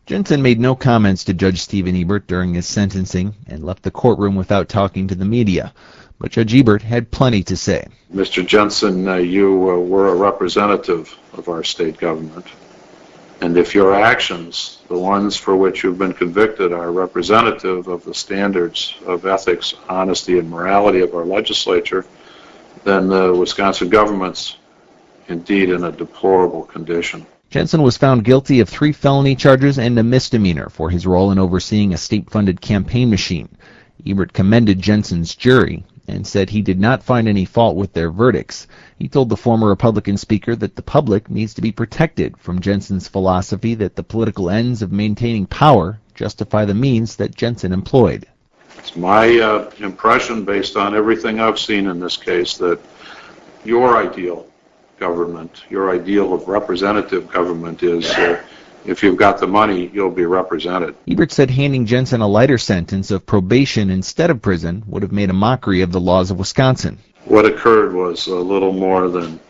Jensen made no comments to Judge Stephen Ebert during his sentencing and left the courtroom without talking to the media. But Judge Ebert had plenty to say. Mr. Jensen, you were a representative of our state government. And if your actions, the ones for which you've been convicted, are representative of the standards of ethics, honesty, and morality of our legislature, then the Wisconsin government's indeed in a deplorable condition. Jensen was found guilty of 3 felony charges and a misdemeanor for his role in overseeing a state-funded campaign machine. Ebert commended Jensen's jury and said he did not find any fault with their verdicts. He told the former Republican speaker that the public needs to be protected from Jensen's philosophy that the political ends of maintaining power justify the means that Jensen employed. It's my impression, based on everything I've seen in this case, that your ideal government, your ideal of representative government is if you've got the money, you'll be represented. Ebert said handing Jensen a lighter sentence of probation instead of prison would have made a mockery of the laws of Wisconsin. What occurred was a little more than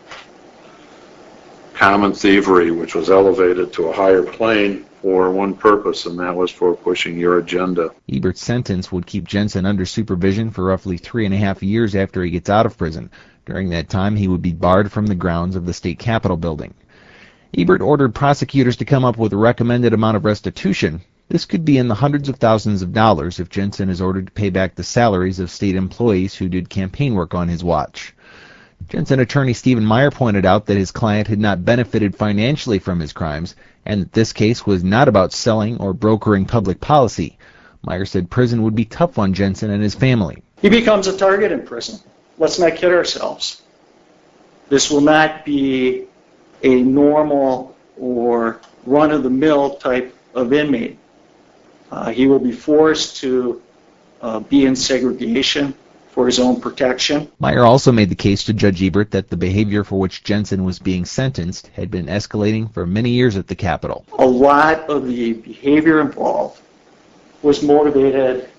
common thievery, which was elevated to a higher plane for one purpose, and that was for pushing your agenda. Ebert's sentence would keep Jensen under supervision for roughly 3.5 years after he gets out of prison. During that time, he would be barred from the grounds of the state capitol building. Ebert ordered prosecutors to come up with a recommended amount of restitution. This could be in the hundreds of thousands of dollars if Jensen is ordered to pay back the salaries of state employees who did campaign work on his watch. Jensen attorney Stephen Meyer pointed out that his client had not benefited financially from his crimes, and that this case was not about selling or brokering public policy. Meyer said prison would be tough on Jensen and his family. He becomes a target in prison. Let's not kid ourselves. This will not be a normal or run-of-the-mill type of inmate. He will be forced to be in segregation for his own protection. Meyer also made the case to Judge Ebert that the behavior for which Jensen was being sentenced had been escalating for many years at the Capitol. A lot of the behavior involved was motivated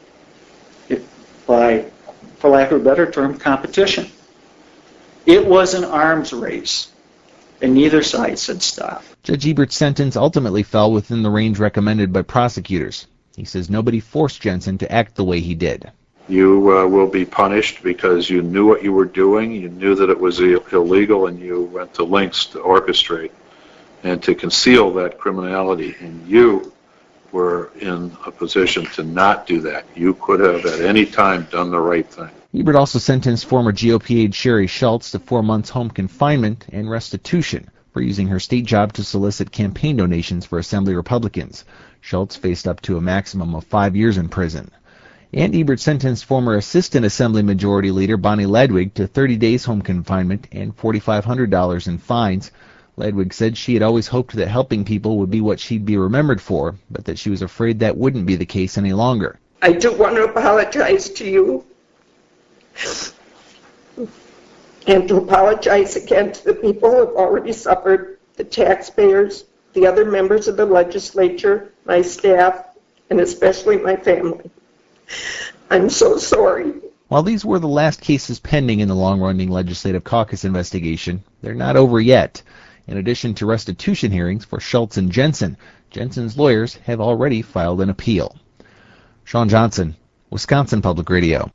by, for lack of a better term, competition. It was an arms race, and neither side said stop. Judge Ebert's sentence ultimately fell within the range recommended by prosecutors. He says nobody forced Jensen to act the way he did. You will be punished because you knew what you were doing, you knew that it was illegal, and you went to lengths to orchestrate and to conceal that criminality. And you were in a position to not do that. You could have at any time done the right thing. Ebert also sentenced former GOP aide Sherry Schultz to 4 months home confinement and restitution for using her state job to solicit campaign donations for Assembly Republicans. Schultz faced up to a maximum of 5 years in prison. And Ebert sentenced former Assistant Assembly Majority Leader Bonnie Ledwig to 30 days home confinement and $4,500 in fines. Ledwig said she had always hoped that helping people would be what she'd be remembered for, but that she was afraid that wouldn't be the case any longer. I do want to apologize to you and to apologize again to the people who have already suffered, the taxpayers, the other members of the legislature, my staff, and especially my family. I'm so sorry. While these were the last cases pending in the long-running Legislative Caucus investigation, they're not over yet. In addition to restitution hearings for Schultz and Jensen, Jensen's lawyers have already filed an appeal. Sean Johnson, Wisconsin Public Radio.